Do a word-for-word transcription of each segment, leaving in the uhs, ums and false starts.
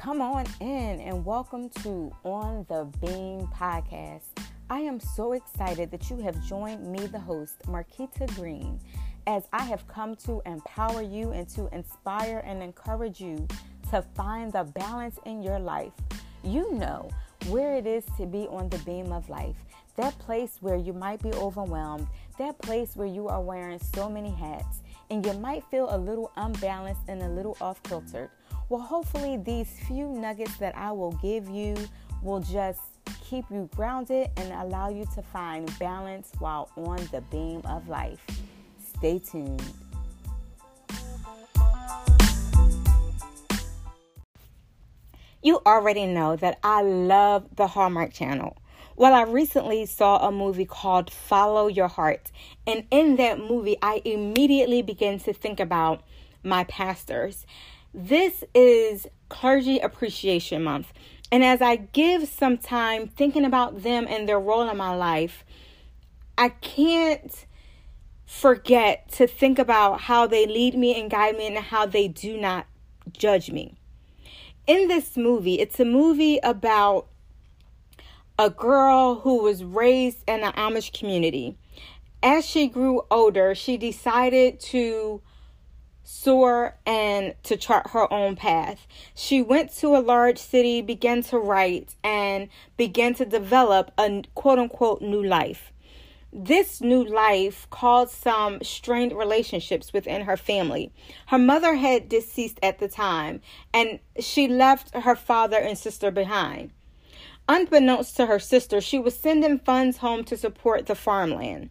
Come on in and welcome to On the Beam podcast. I am so excited that you have joined me, the host, Marquita Green, as I have come to empower you and to inspire and encourage you to find the balance in your life. You know where it is to be on the beam of life, that place where you might be overwhelmed, that place where you are wearing so many hats, and you might feel a little unbalanced and a little off-kiltered. Well, hopefully these few nuggets that I will give you will just keep you grounded and allow you to find balance while on the beam of life. Stay tuned. You already know that I love the Hallmark Channel. Well, I recently saw a movie called Follow Your Heart, and in that movie, I immediately began to think about my pastors. This is Clergy Appreciation Month, and as I give some time thinking about them and their role in my life, I can't forget to think about how they lead me and guide me and how they do not judge me. In this movie, it's a movie about a girl who was raised in an Amish community. As she grew older, she decided to soar and to chart her own path. She went to a large city, began to write, and began to develop a quote-unquote new life. This new life caused some strained relationships within her family. Her mother had deceased at the time, and she left her father and sister behind. Unbeknownst to her sister, she was sending funds home to support the farmland.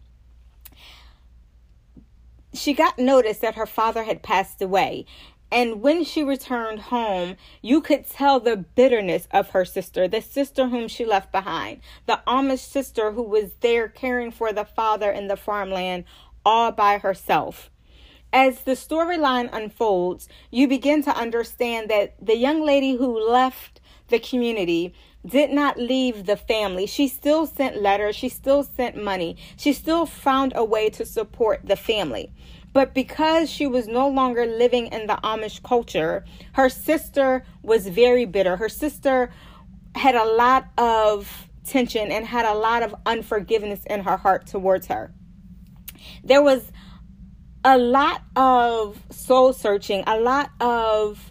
She got notice that her father had passed away, and when she returned home, you could tell the bitterness of her sister, the sister whom she left behind, the Amish sister who was there caring for the father and the farmland all by herself. As the storyline unfolds, you begin to understand that the young lady who left the community did not leave the family. She still sent letters. She still sent money. She still found a way to support the family. But because she was no longer living in the Amish culture, her sister was very bitter. Her sister had a lot of tension and had a lot of unforgiveness in her heart towards her. There was a lot of soul searching, a lot of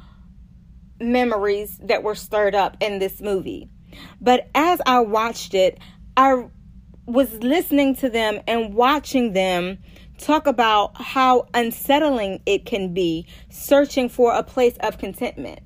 memories that were stirred up in this movie. But as I watched it, I was listening to them and watching them talk about how unsettling it can be searching for a place of contentment.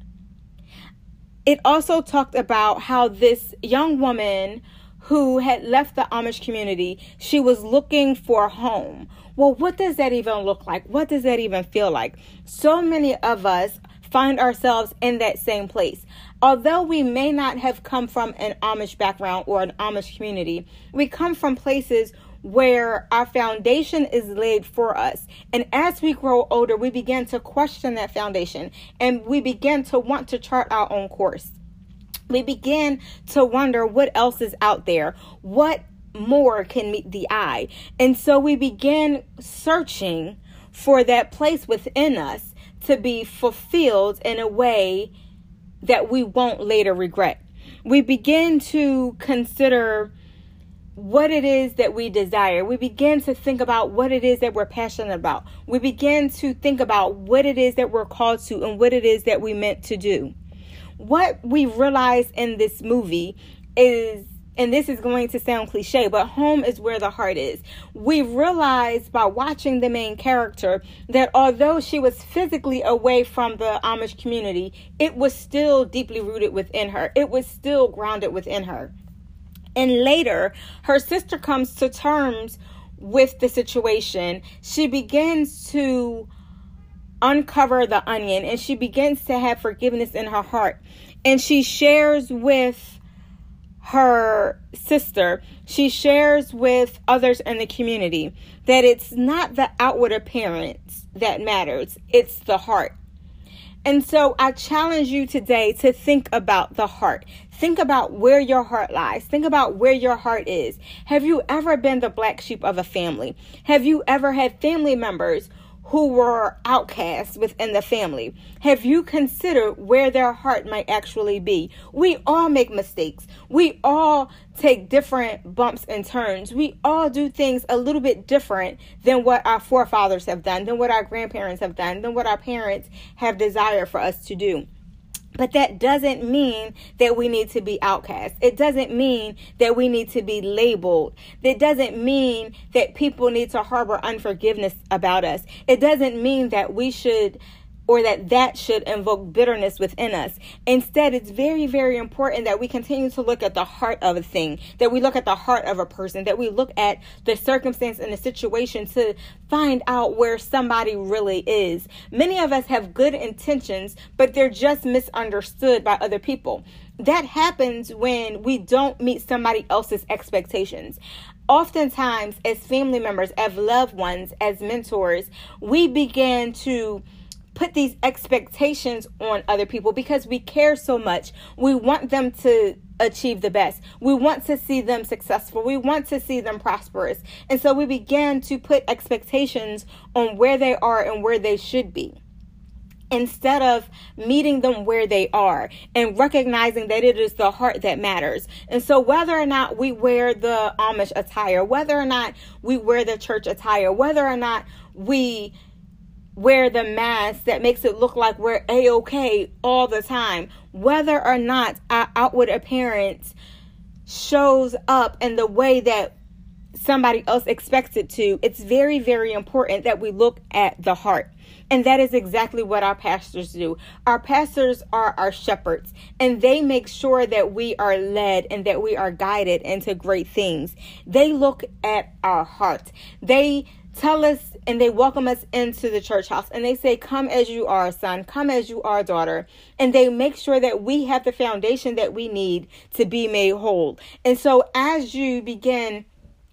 It also talked about how this young woman who had left the Amish community, she was looking for a home. Well, what does that even look like? What does that even feel like? So many of us find ourselves in that same place. Although we may not have come from an Amish background or an Amish community, we come from places where our foundation is laid for us. And as we grow older, we begin to question that foundation and we begin to want to chart our own course. We begin to wonder what else is out there, what more can meet the eye. And so we begin searching for that place within us to be fulfilled in a way that we won't later regret. We begin to consider what it is that we desire. We begin to think about what it is that we're passionate about. We begin to think about what it is that we're called to and what it is that we meant to do. What we realize in this movie is, and this is going to sound cliche, but home is where the heart is. We realized by watching the main character that although she was physically away from the Amish community, it was still deeply rooted within her. It was still grounded within her. And later, her sister comes to terms with the situation. She begins to uncover the onion and she begins to have forgiveness in her heart. And she shares with her sister, she shares with others in the community that it's not the outward appearance that matters, it's the heart. And so I challenge you today to think about the heart. Think about where your heart lies. Think about where your heart is. Have you ever been the black sheep of a family? Have you ever had family members who were outcasts within the family? Have you considered where their heart might actually be? We all make mistakes. We all take different bumps and turns. We all do things a little bit different than what our forefathers have done, than what our grandparents have done, than what our parents have desired for us to do. But that doesn't mean that we need to be outcast. It doesn't mean that we need to be labeled. It doesn't mean that people need to harbor unforgiveness about us. It doesn't mean that we should, or that that should invoke bitterness within us. Instead, it's very, very important that we continue to look at the heart of a thing, that we look at the heart of a person, that we look at the circumstance and the situation to find out where somebody really is. Many of us have good intentions, but they're just misunderstood by other people. That happens when we don't meet somebody else's expectations. Oftentimes, as family members, as loved ones, as mentors, we begin to put these expectations on other people because we care so much. We want them to achieve the best. We want to see them successful. We want to see them prosperous. And so we began to put expectations on where they are and where they should be, instead of meeting them where they are and recognizing that it is the heart that matters. And so whether or not we wear the Amish attire, whether or not we wear the church attire, whether or not we wear the mask that makes it look like we're A-okay all the time, whether or not our outward appearance shows up in the way that somebody else expects it to, it's very, very important that we look at the heart. And that is exactly what our pastors do. Our pastors are our shepherds, and they make sure that we are led and that we are guided into great things. They look at our heart. They tell us and they welcome us into the church house, and they say, come as you are, son, come as you are, daughter. And they make sure that we have the foundation that we need to be made whole. And so as you begin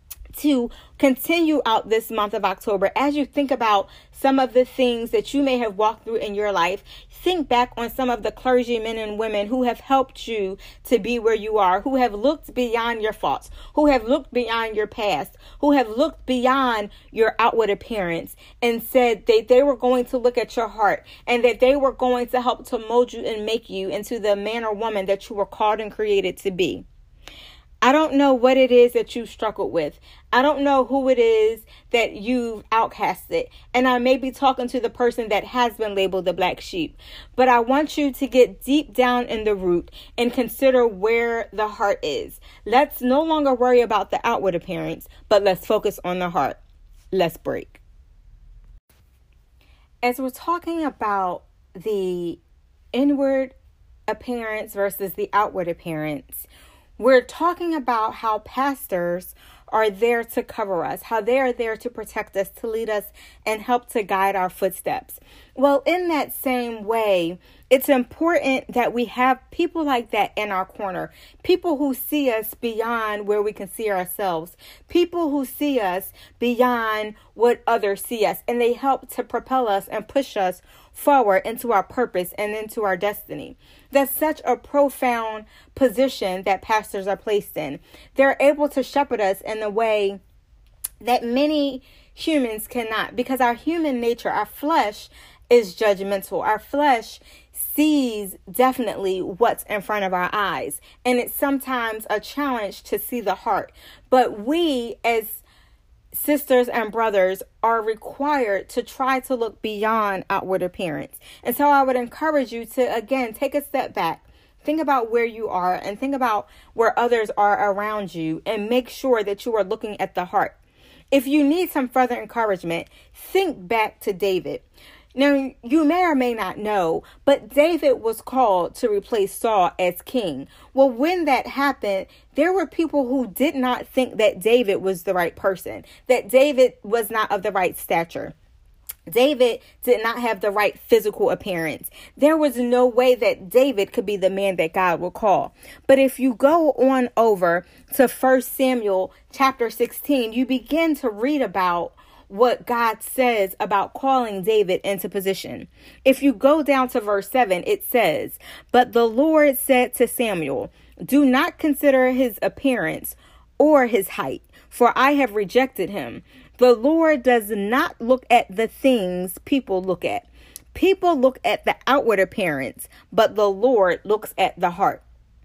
to continue out this month of October, as you think about some of the things that you may have walked through in your life, think back on some of the clergymen and women who have helped you to be where you are, who have looked beyond your faults, who have looked beyond your past, who have looked beyond your outward appearance and said that they were going to look at your heart and that they were going to help to mold you and make you into the man or woman that you were called and created to be. I don't know what it is that you've struggled with. I don't know who it is that you've outcasted. And I may be talking to the person that has been labeled the black sheep. But I want you to get deep down in the root and consider where the heart is. Let's no longer worry about the outward appearance, but let's focus on the heart. Let's break. As we're talking about the inward appearance versus the outward appearance, we're talking about how pastors are there to cover us, how they are there to protect us, to lead us, and help to guide our footsteps. Well, in that same way, it's important that we have people like that in our corner, people who see us beyond where we can see ourselves, people who see us beyond what others see us, and they help to propel us and push us forward into our purpose and into our destiny. That's such a profound position that pastors are placed in. They're able to shepherd us in a way that many humans cannot, because our human nature, our flesh, is judgmental. Our flesh sees definitely what's in front of our eyes, and it's sometimes a challenge to see the heart. But we, as sisters and brothers, are required to try to look beyond outward appearance. And so I would encourage you to, again, take a step back. Think about where you are and think about where others are around you, and make sure that you are looking at the heart. If you need some further encouragement, think back to David. Now, you may or may not know, but David was called to replace Saul as king. Well, when that happened, there were people who did not think that David was the right person, that David was not of the right stature. David did not have the right physical appearance. There was no way that David could be the man that God would call. But if you go on over to First Samuel chapter sixteen, you begin to read about what God says about calling David into position. If you go down to verse seven, it says, "But the Lord said to Samuel, do not consider his appearance or his height, for I have rejected him. The Lord does not look at the things people look at. People look at the outward appearance, but the Lord looks at the heart.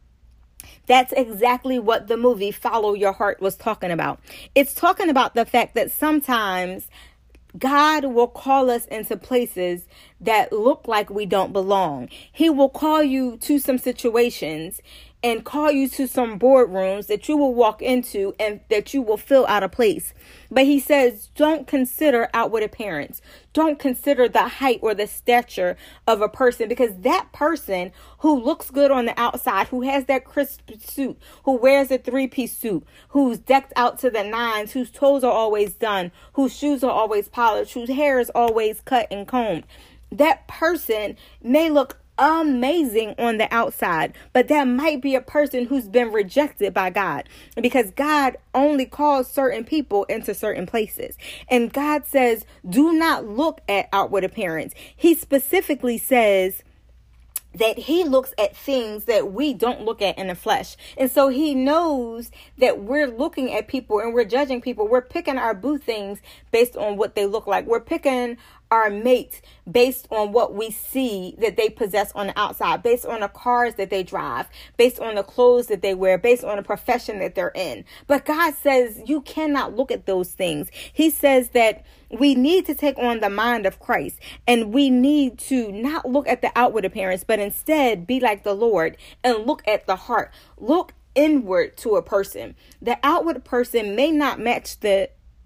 That's exactly what the movie Follow Your Heart was talking about. It's talking about the fact that sometimes God will call us into places that look like we don't belong. He will call you to some situations and call you to some boardrooms that you will walk into and that you will feel out of place. But he says, don't consider outward appearance. Don't consider the height or the stature of a person, because that person who looks good on the outside, who has that crisp suit, who wears a three-piece suit, who's decked out to the nines, whose toes are always done, whose shoes are always polished, whose hair is always cut and combed, that person may look amazing on the outside, but that might be a person who's been rejected by God, because God only calls certain people into certain places. And God says, do not look at outward appearance. He specifically says that he looks at things that we don't look at in the flesh. And so he knows that we're looking at people and we're judging people. We're picking our boo things based on what they look like. We're picking our mates based on what we see that they possess on the outside, based on the cars that they drive, based on the clothes that they wear, based on the profession that they're in. But God says you cannot look at those things. He says that we need to take on the mind of Christ, and we need to not look at the outward appearance, but instead be like the Lord and look at the heart. Look inward to a person. The outward person may not match the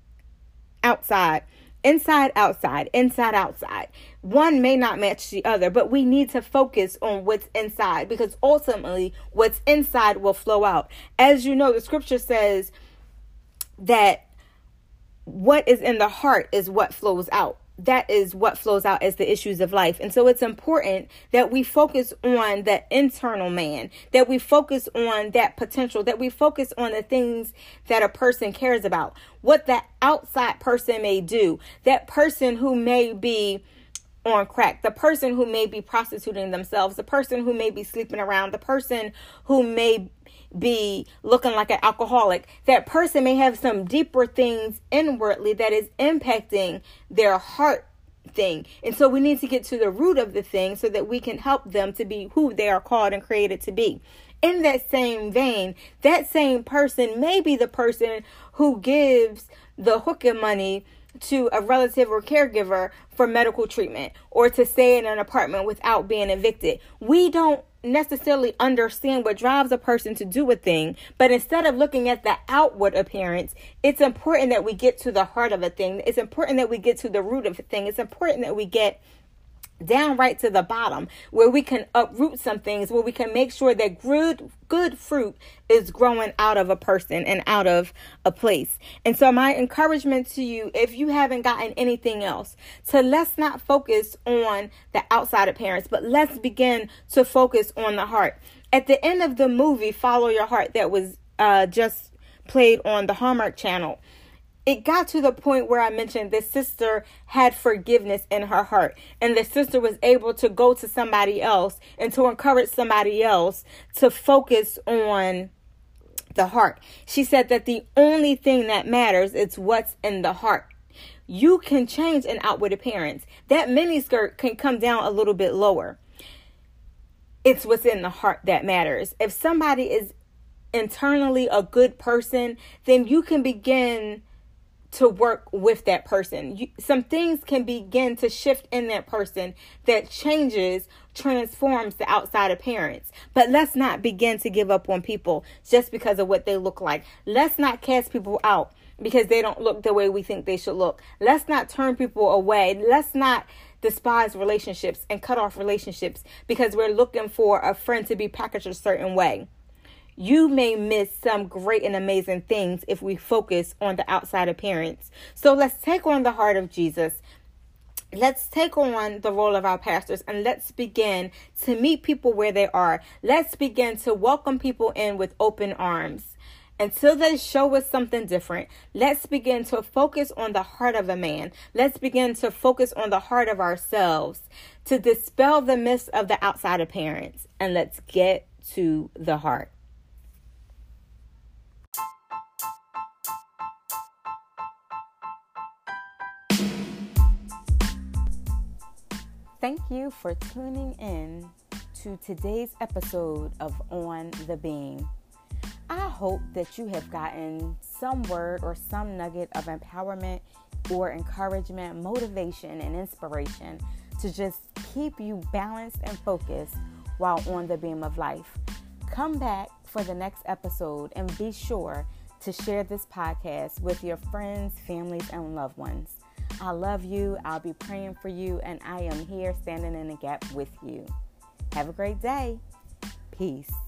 outside. Inside, outside, inside, outside. One may not match the other, but we need to focus on what's inside, because ultimately what's inside will flow out. As you know, the scripture says that what is in the heart is what flows out. That is what flows out as the issues of life. And so it's important that we focus on the internal man, that we focus on that potential, that we focus on the things that a person cares about, what the outside person may do, that person who may be on crack, the person who may be prostituting themselves, the person who may be sleeping around, the person who may be looking like an alcoholic. That person may have some deeper things inwardly that is impacting their heart thing. And so we need to get to the root of the thing so that we can help them to be who they are called and created to be. In that same vein, that same person may be the person who gives the hookah money to a relative or caregiver for medical treatment, or to stay in an apartment without being evicted. We don't necessarily understand what drives a person to do a thing, but instead of looking at the outward appearance, it's important that we get to the heart of a thing. It's important that we get to the root of a thing. It's important that we get down right to the bottom, where we can uproot some things, where we can make sure that good good fruit is growing out of a person and out of a place. And so my encouragement to you, if you haven't gotten anything else, to let's not focus on the outside appearance, but let's begin to focus on the heart. At the end of the movie Follow Your Heart, that was uh, just played on the Hallmark Channel, it got to the point where I mentioned the sister had forgiveness in her heart, and the sister was able to go to somebody else and to encourage somebody else to focus on the heart. She said that the only thing that matters is what's in the heart. You can change an outward appearance. That miniskirt can come down a little bit lower. It's what's in the heart that matters. If somebody is internally a good person, then you can begin to work with that person. You, some things can begin to shift in that person that changes, transforms the outside appearance. But let's not begin to give up on people just because of what they look like. Let's not cast people out because they don't look the way we think they should look. Let's not turn people away. Let's not despise relationships and cut off relationships because we're looking for a friend to be packaged a certain way. You may miss some great and amazing things if we focus on the outside appearance. So let's take on the heart of Jesus. Let's take on the role of our pastors, and let's begin to meet people where they are. Let's begin to welcome people in with open arms. Until they show us something different, let's begin to focus on the heart of a man. Let's begin to focus on the heart of ourselves to dispel the myths of the outside appearance. And let's get to the heart. Thank you for tuning in to today's episode of On the Beam. I hope that you have gotten some word or some nugget of empowerment or encouragement, motivation, and inspiration to just keep you balanced and focused while on the beam of life. Come back for the next episode and be sure to share this podcast with your friends, families, and loved ones. I love you. I'll be praying for you, and I am here standing in the gap with you. Have a great day. Peace.